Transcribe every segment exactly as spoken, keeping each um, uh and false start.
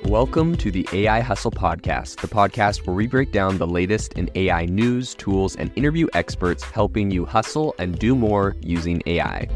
Welcome to the A I Hustle Podcast, the podcast where we break down the latest in A I news, tools, and interview experts helping you hustle and do more using A I.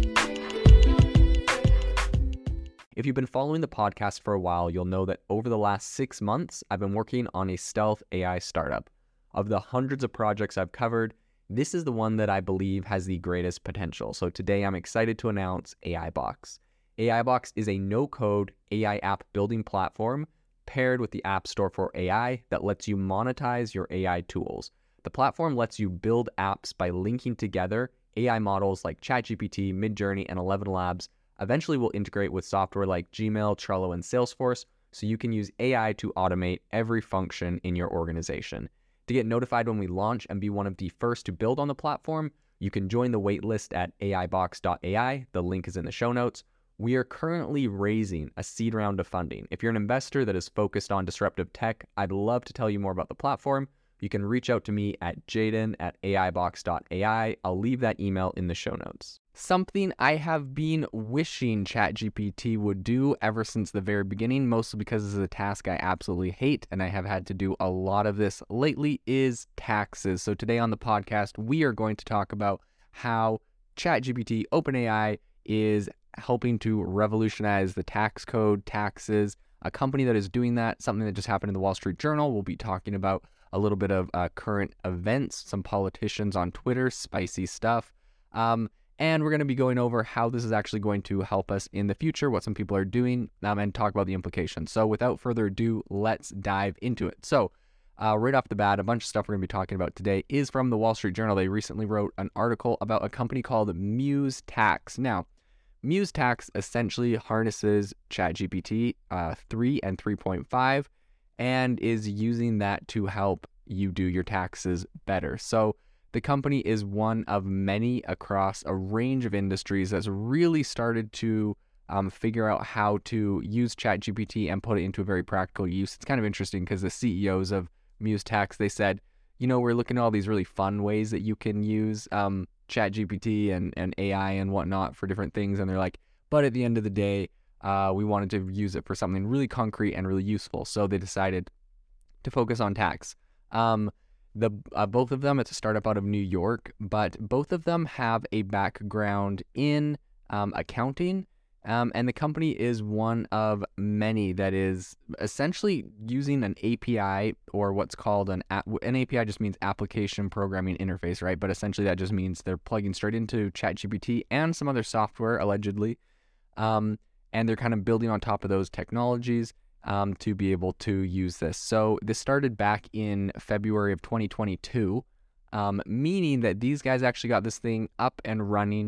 If you've been following the podcast for a while, you'll know that over the last six months, I've been working on a stealth A I startup. Of the hundreds of projects I've covered, this is the one that I believe has the greatest potential. So today I'm excited to announce AIBox. AIBox is a no-code A I app building platform paired with the App Store for A I that lets you monetize your A I tools. The platform lets you build apps by linking together A I models like ChatGPT, Midjourney, and Eleven Labs. Eventually will integrate with software like Gmail, Trello, and Salesforce, so you can use A I to automate every function in your organization. To get notified when we launch and be one of the first to build on the platform, you can join the waitlist at A I box dot A I. The link is in the show notes. We are currently raising a seed round of funding. If you're an investor that is focused on disruptive tech, I'd love to tell you more about the platform. You can reach out to me at jaden at A I box dot A I. I'll leave that email in the show notes. Something I have been wishing ChatGPT would do ever since the very beginning, mostly because this is a task I absolutely hate, and I have had to do a lot of this lately, is taxes. So today on the podcast, we are going to talk about how ChatGPT, OpenAI, is helping to revolutionize the tax code, taxes, a company that is doing that, something that just happened in the Wall Street Journal. We'll be talking about a little bit of uh, current events, some politicians on Twitter, spicy stuff. Um, and we're going to be going over how this is actually going to help us in the future, what some people are doing, um, and talk about the implications. So without further ado, let's dive into it. So uh, right off the bat, a bunch of stuff we're going to be talking about today is from the Wall Street Journal. They recently wrote an article about a company called Muse Tax. Now, Muse Tax essentially harnesses ChatGPT uh, three and three point five and is using that to help you do your taxes better. So the company is one of many across a range of industries that's really started to um, figure out how to use ChatGPT and put it into a very practical use. It's kind of interesting because the C E Os of Muse Tax, they said, you know, we're looking at all these really fun ways that you can use um, ChatGPT and, and A I and whatnot for different things. And they're like, but at the end of the day, uh, we wanted to use it for something really concrete and really useful. So they decided to focus on tax. Um, the uh, both of them, it's a startup out of New York, but both of them have a background in um, accounting. Um, and the company is one of many that is essentially using an A P I, or what's called an app. An A P I just means application programming interface, right? But essentially that just means they're plugging straight into ChatGPT and some other software, allegedly. Um, and they're kind of building on top of those technologies um, to be able to use this. So this started back in February of twenty twenty-two, um, meaning that these guys actually got this thing up and running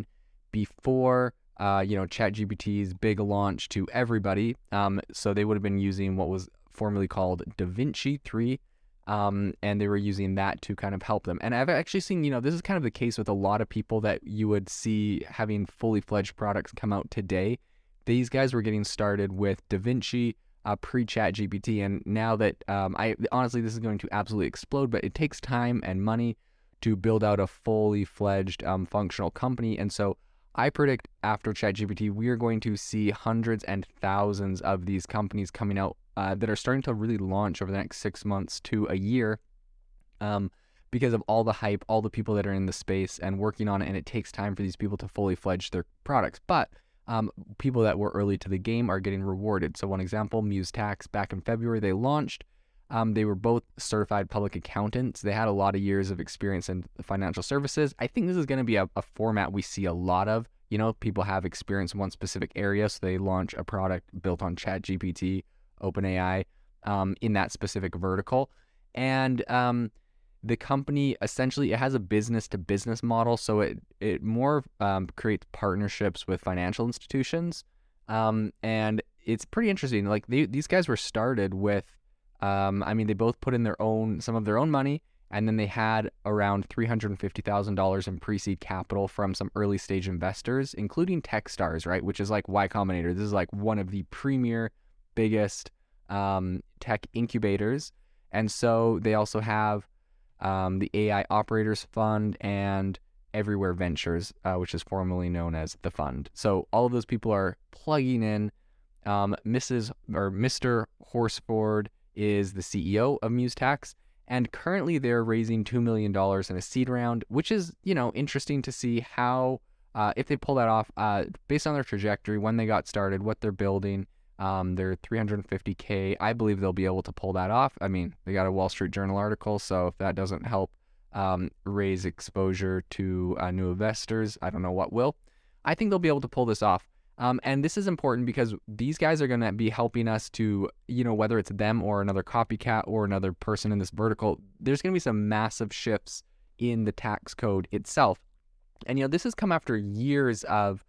before Uh, you know, ChatGPT's big launch to everybody. Um, so they would have been using what was formerly called DaVinci three, um, and they were using that to kind of help them. And I've actually seen, you know, this is kind of the case with a lot of people that you would see having fully fledged products come out today. These guys were getting started with DaVinci uh, pre-ChatGPT, and now that um, I honestly, this is going to absolutely explode, but it takes time and money to build out a fully fledged um, functional company, and so I predict after ChatGPT, we are going to see hundreds and thousands of these companies coming out uh, that are starting to really launch over the next six months to a year um, because of all the hype, all the people that are in the space and working on it, and it takes time for these people to fully fledge their products. But um, people that were early to the game are getting rewarded. So one example, Muse Tax, back in February, they launched. Um, they were both certified public accountants. They had a lot of years of experience in financial services. I think this is going to be a, a format we see a lot of. You know, people have experience in one specific area, so they launch a product built on ChatGPT, OpenAI, um, in that specific vertical. And um, the company, essentially, it has a business-to-business model, so it, it more um, creates partnerships with financial institutions. Um, and it's pretty interesting. Like, they, these guys were started with Um, I mean, they both put in their own, some of their own money, and then they had around three hundred fifty thousand dollars in pre-seed capital from some early stage investors, including Techstars, right? Which is like Y Combinator. This is like one of the premier, biggest um, tech incubators. And so they also have um, the A I Operators Fund and Everywhere Ventures, uh, which is formerly known as the fund. So all of those people are plugging in Um, Missus or Mister Horsford is the C E O of MuseTax, and currently they're raising two million dollars in a seed round, which is, you know, interesting to see how, uh, if they pull that off, uh, based on their trajectory, when they got started, what they're building. Um, they're three hundred fifty K. I believe they'll be able to pull that off. I mean, they got a Wall Street Journal article, so if that doesn't help um, raise exposure to uh, new investors, I don't know what will. I think they'll be able to pull this off. Um, and this is important because these guys are going to be helping us to, you know, whether it's them or another copycat or another person in this vertical, there's going to be some massive shifts in the tax code itself. And, you know, this has come after years of,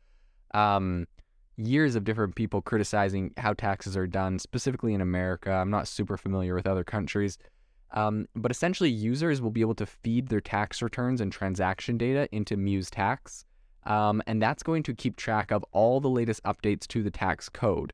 um, years of different people criticizing how taxes are done, specifically in America. I'm not super familiar with other countries. Um, but essentially, users will be able to feed their tax returns and transaction data into MuseTax. Um, and that's going to keep track of all the latest updates to the tax code.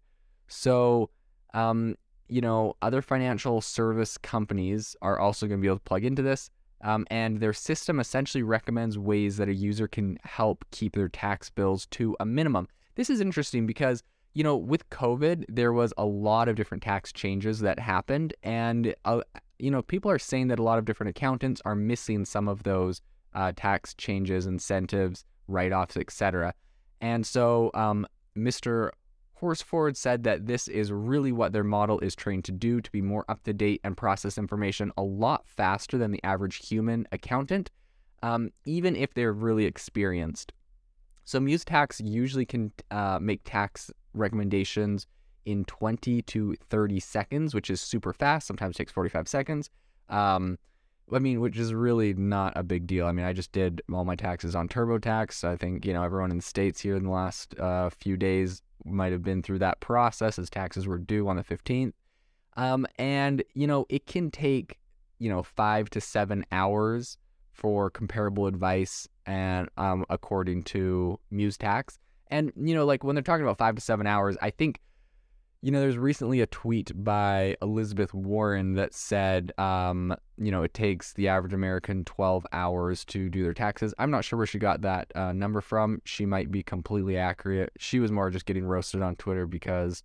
So, um, you know, other financial service companies are also going to be able to plug into this. Um, and their system essentially recommends ways that a user can help keep their tax bills to a minimum. This is interesting because, you know, with COVID, there was a lot of different tax changes that happened. And, uh, you know, people are saying that a lot of different accountants are missing some of those uh, tax changes, incentives, write-offs, et cetera. And so um, Mister Horsford said that this is really what their model is trained to do, to be more up-to-date and process information a lot faster than the average human accountant, um, even if they're really experienced. So MuseTax usually can uh, make tax recommendations in twenty to thirty seconds, which is super fast. Sometimes takes forty-five seconds. Um, I mean, which is really not a big deal. I mean, I just did all my taxes on TurboTax. I think, you know, everyone in the States here in the last uh, few days might have been through that process as taxes were due on the fifteenth. Um, and, you know, it can take, you know, five to seven hours for comparable advice, and um, according to MuseTax. And, you know, like when they're talking about five to seven hours, I think, you know, there's recently a tweet by Elizabeth Warren that said, um, you know, it takes the average American twelve hours to do their taxes. I'm not sure where she got that uh, number from. She might be completely accurate. She was more just getting roasted on Twitter because,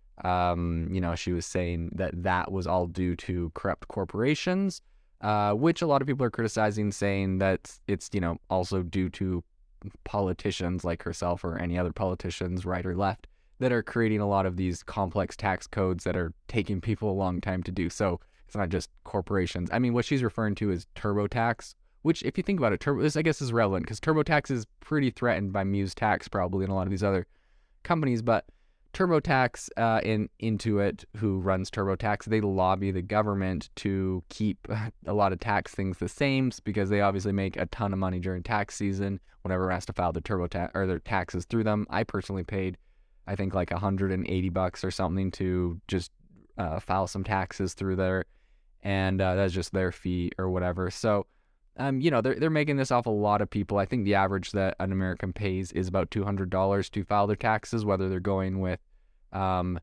um, you know, she was saying that that was all due to corrupt corporations. Uh, which a lot of people are criticizing, saying that it's, you know, also due to politicians like herself or any other politicians, right or left, that are creating a lot of these complex tax codes that are taking people a long time to do. So it's not just corporations. I mean, what she's referring to is TurboTax, which, if you think about it, Turbo, this I guess is relevant because TurboTax is pretty threatened by MuseTax probably and a lot of these other companies, but TurboTax uh, in Intuit, who runs TurboTax, they lobby the government to keep a lot of tax things the same because they obviously make a ton of money during tax season whenever has to file their TurboTax or their taxes through them. I personally paid, I think, like one hundred eighty bucks or something to just uh, file some taxes through there, and uh, that's just their fee or whatever. So, um, you know, they're they're making this off a lot of people. I think the average that an American pays is about two hundred dollars to file their taxes, whether they're going with um,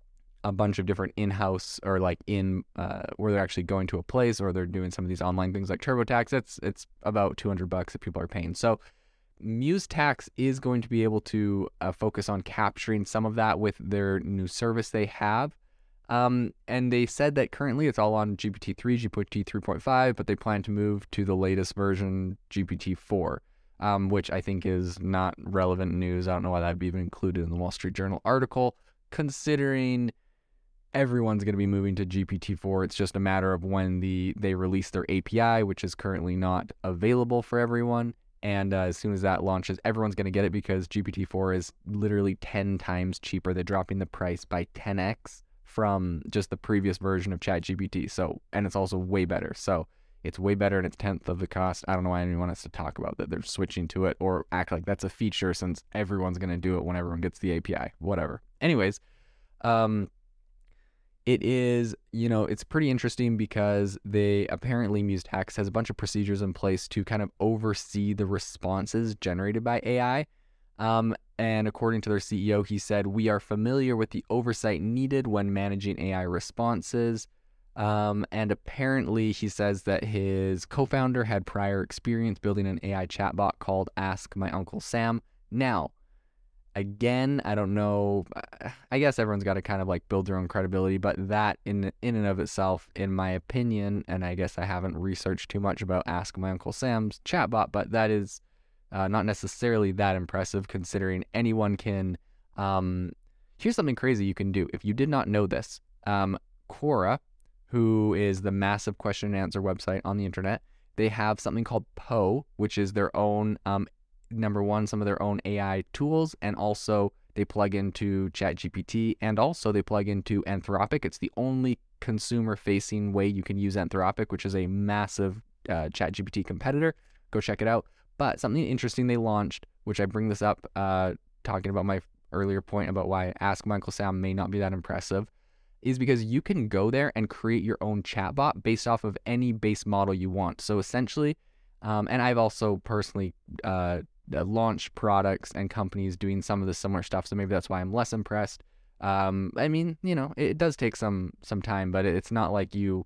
a bunch of different in-house or like in uh, where they're actually going to a place or they're doing some of these online things like TurboTax. It's it's about two hundred bucks that people are paying. So MuseTax is going to be able to uh, focus on capturing some of that with their new service they have. Um, and they said that currently it's all on G P T three, G P T three point five, but they plan to move to the latest version, G P T four, um, which I think is not relevant news. I don't know why that'd be even included in the Wall Street Journal article, considering everyone's going to be moving to G P T four. It's just a matter of when the they release their A P I, which is currently not available for everyone. And uh, as soon as that launches, everyone's going to get it because G P T four is literally ten times cheaper. They're dropping the price by ten x from just the previous version of ChatGPT. So, and it's also way better. So it's way better and it's tenth of the cost. I don't know why anyone wants to talk about that they're switching to it or act like that's a feature since everyone's going to do it when everyone gets the A P I, whatever. Anyways, um, it is, you know, it's pretty interesting because they apparently MuseTax has a bunch of procedures in place to kind of oversee the responses generated by A I. Um, and according to their C E O, he said, "We are familiar with the oversight needed when managing A I responses." Um, and apparently he says that his co-founder had prior experience building an A I chatbot called Ask My Uncle Sam. Now, again, I don't know. I guess everyone's got to kind of like build their own credibility, but that in in and of itself, in my opinion, and I guess I haven't researched too much about Ask My Uncle Sam's chatbot, but that is uh, not necessarily that impressive considering anyone can. Um, here's something crazy you can do if you did not know this. Um, Quora, who is the massive question and answer website on the internet, they have something called Poe, which is their own um, number one, some of their own A I tools, and also they plug into ChatGPT, and also they plug into Anthropic. It's the only consumer-facing way you can use Anthropic, which is a massive uh, ChatGPT competitor. Go check it out. But something interesting they launched, which I bring this up, uh, talking about my earlier point about why Ask My Uncle Sam may not be that impressive, is because you can go there and create your own chatbot based off of any base model you want. So essentially, um, and I've also personally uh, launched products and companies doing some of the similar stuff, so maybe that's why I'm less impressed. Um, I mean, you know, it, it does take some some time, but it's not like you.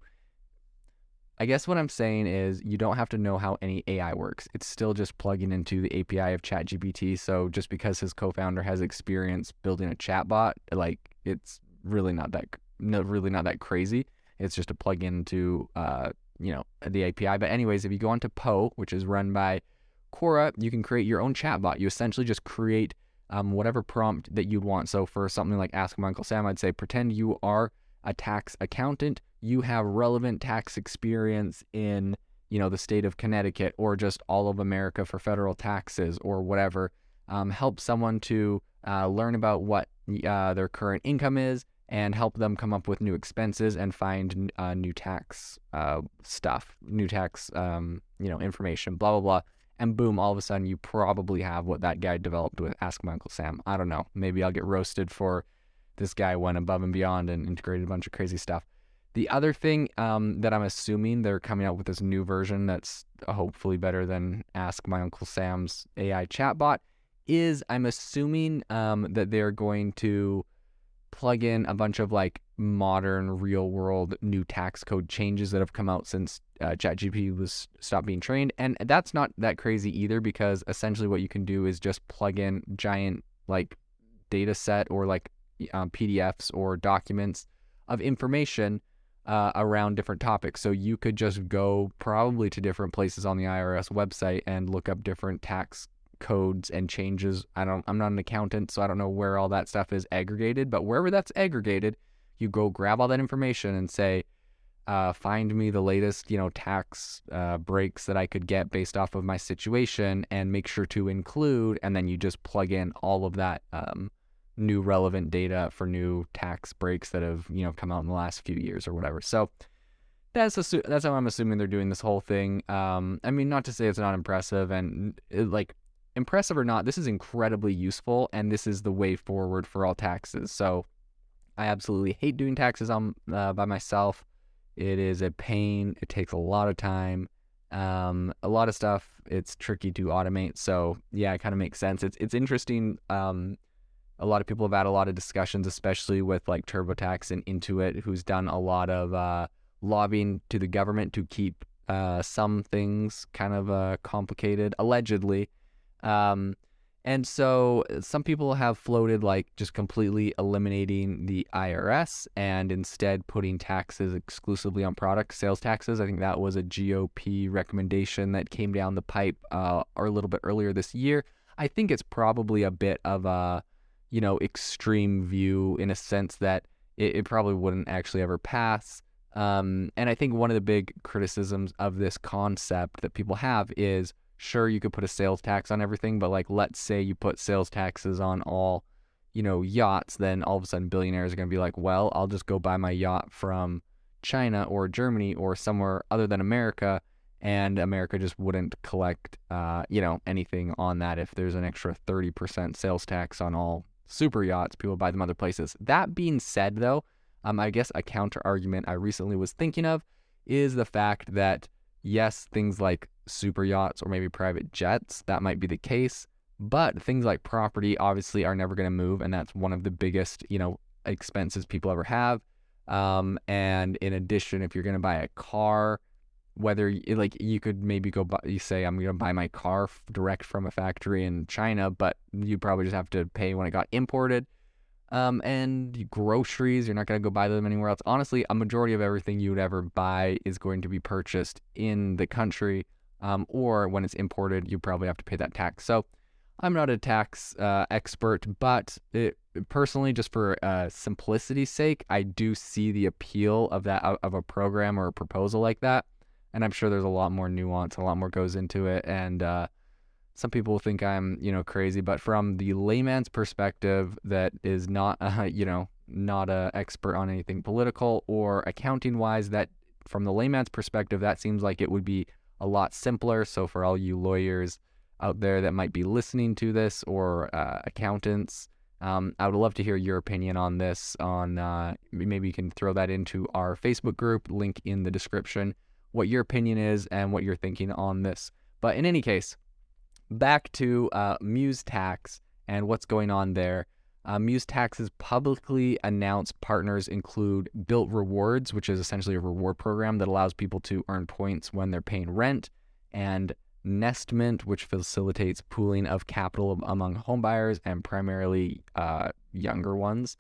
I guess what I'm saying is you don't have to know how any A I works. It's still just plugging into the A P I of ChatGPT. So just because his co-founder has experience building a chatbot, like it's really not that no, really not that crazy. It's just a plug into uh, you know, the A P I. But anyways, if you go onto Poe, which is run by Quora, you can create your own chatbot. You essentially just create um, whatever prompt that you'd want. So for something like Ask My Uncle Sam, I'd say pretend you are a tax accountant. You have relevant tax experience in, you know, the state of Connecticut or just all of America for federal taxes or whatever. Um, help someone to uh, learn about what uh, their current income is and help them come up with new expenses and find uh, new tax uh, stuff, new tax, um, you know, information, blah, blah, blah. And boom, all of a sudden you probably have what that guy developed with Ask My Uncle Sam. I don't know. Maybe I'll get roasted for this guy went above and beyond and integrated a bunch of crazy stuff. The other thing um, that I'm assuming they're coming out with this new version that's hopefully better than Ask My Uncle Sam's A I chatbot is I'm assuming um, that they're going to plug in a bunch of like modern real world new tax code changes that have come out since uh, ChatGPT was stopped being trained. And that's not that crazy either, because essentially what you can do is just plug in giant like data set or like um, P D Fs or documents of information uh, around different topics. So you could just go probably to different places on the I R S website and look up different tax codes and changes. I don't, I'm not an accountant, so I don't know where all that stuff is aggregated, but wherever that's aggregated, you go grab all that information and say, uh, find me the latest, you know, tax uh, breaks that I could get based off of my situation and make sure to include, and then you just plug in all of that um, new relevant data for new tax breaks that have, you know, come out in the last few years or whatever. So that's assu- that's how I'm assuming they're doing this whole thing. Um, I mean, not to say it's not impressive, and it, like, impressive or not, this is incredibly useful, and this is the way forward for all taxes. So I absolutely hate doing taxes on uh, by myself. It is a pain. It takes a lot of time. Um, a lot of stuff. It's tricky to automate. So yeah, it kind of makes sense. It's it's interesting. Um, a lot of people have had a lot of discussions, especially with like TurboTax and Intuit, who's done a lot of uh, lobbying to the government to keep uh, some things kind of uh, complicated, allegedly. Um, and so some people have floated like just completely eliminating the I R S and instead putting taxes exclusively on product sales taxes. I think that was a G O P recommendation that came down the pipe uh, or a little bit earlier this year. I think it's probably a bit of a, you know, extreme view in a sense that it, it probably wouldn't actually ever pass. Um, and I think one of the big criticisms of this concept that people have is, sure, you could put a sales tax on everything, but like, let's say you put sales taxes on all, you know, yachts, then all of a sudden billionaires are going to be like, well, I'll just go buy my yacht from China or Germany or somewhere other than America, and America just wouldn't collect, uh, you know, anything on that if there's an extra thirty percent sales tax on all super yachts. People buy them other places. That being said, though, um, I guess a counter argument I recently was thinking of is the fact that, yes, things like super yachts or maybe private jets, that might be the case, but things like property obviously are never going to move, and that's one of the biggest, you know, expenses people ever have. Um, and in addition, if you're going to buy a car, whether y- like you could maybe go buy, you say I'm gonna buy my car f- direct from a factory in China, but you probably just have to pay when it got imported. Um, and groceries, you're not gonna go buy them anywhere else. Honestly, a majority of everything you would ever buy is going to be purchased in the country, um, or when it's imported, you probably have to pay that tax. So I'm not a tax uh, expert, but it, personally, just for uh, simplicity's sake, I do see the appeal of that of a program or a proposal like that. And I'm sure there's a lot more nuance, a lot more goes into it, and uh, some people think I'm, you know, crazy. But from the layman's perspective, that is not, uh, you know, not a expert on anything political or accounting wise, that from the layman's perspective, that seems like it would be a lot simpler. So for all you lawyers out there that might be listening to this, or uh, accountants, um, I would love to hear your opinion on this. On uh, maybe you can throw that into our Facebook group, link in the description, what your opinion is and what you're thinking on this. But in any case, back to uh, MuseTax and what's going on there. Uh, MuseTax's publicly announced partners include Built Rewards, which is essentially a reward program that allows people to earn points when they're paying rent, and Nestment, which facilitates pooling of capital among homebuyers and primarily uh, younger ones.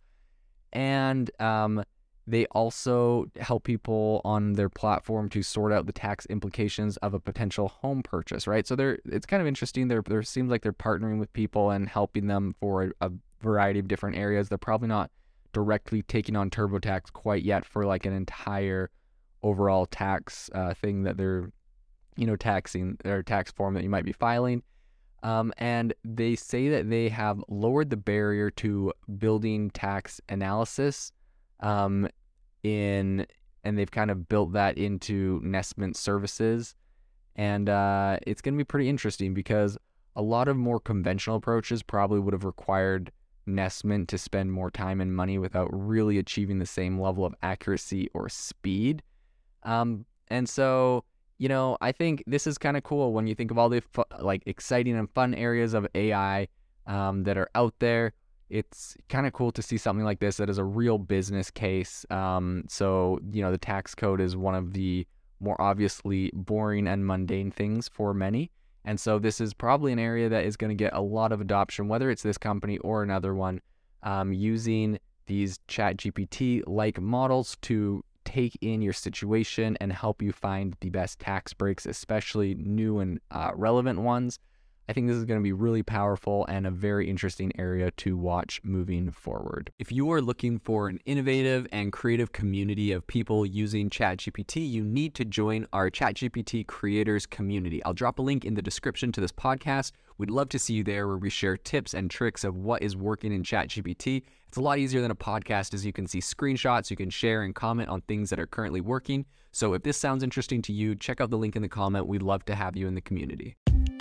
And um, they also help people on their platform to sort out the tax implications of a potential home purchase, right? So they're it's kind of interesting. There there seems like they're partnering with people and helping them for a, a variety of different areas. They're probably not directly taking on TurboTax quite yet for like an entire overall tax uh, thing that they're, you know, taxing or tax form that you might be filing. Um, and they say that they have lowered the barrier to building tax analysis um, in, and they've kind of built that into Nestment services. And uh, it's going to be pretty interesting because a lot of more conventional approaches probably would have required Nestment to spend more time and money without really achieving the same level of accuracy or speed. Um, and so, you know, I think this is kind of cool when you think of all the fu- like exciting and fun areas of A I um, that are out there. It's kind of cool to see something like this that is a real business case. Um, so, you know, the tax code is one of the more obviously boring and mundane things for many. And so this is probably an area that is going to get a lot of adoption, whether it's this company or another one, um, using these ChatGPT-like models to take in your situation and help you find the best tax breaks, especially new and uh, relevant ones. I think this is going to be really powerful and a very interesting area to watch moving forward. If you are looking for an innovative and creative community of people using ChatGPT, you need to join our ChatGPT creators community. I'll drop a link in the description to this podcast. We'd love to see you there, where we share tips and tricks of what is working in ChatGPT. It's a lot easier than a podcast, as you can see screenshots, you can share and comment on things that are currently working. So if this sounds interesting to you, check out the link in the comment. We'd love to have you in the community.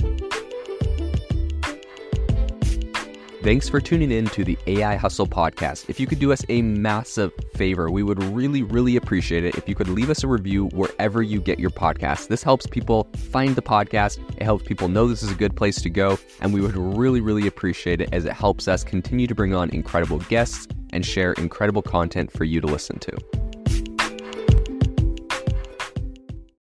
Thanks for tuning in to the A I Hustle podcast. If you could do us a massive favor, we would really, really appreciate it if you could leave us a review wherever you get your podcasts. This helps people find the podcast. It helps people know this is a good place to go. And we would really, really appreciate it, as it helps us continue to bring on incredible guests and share incredible content for you to listen to.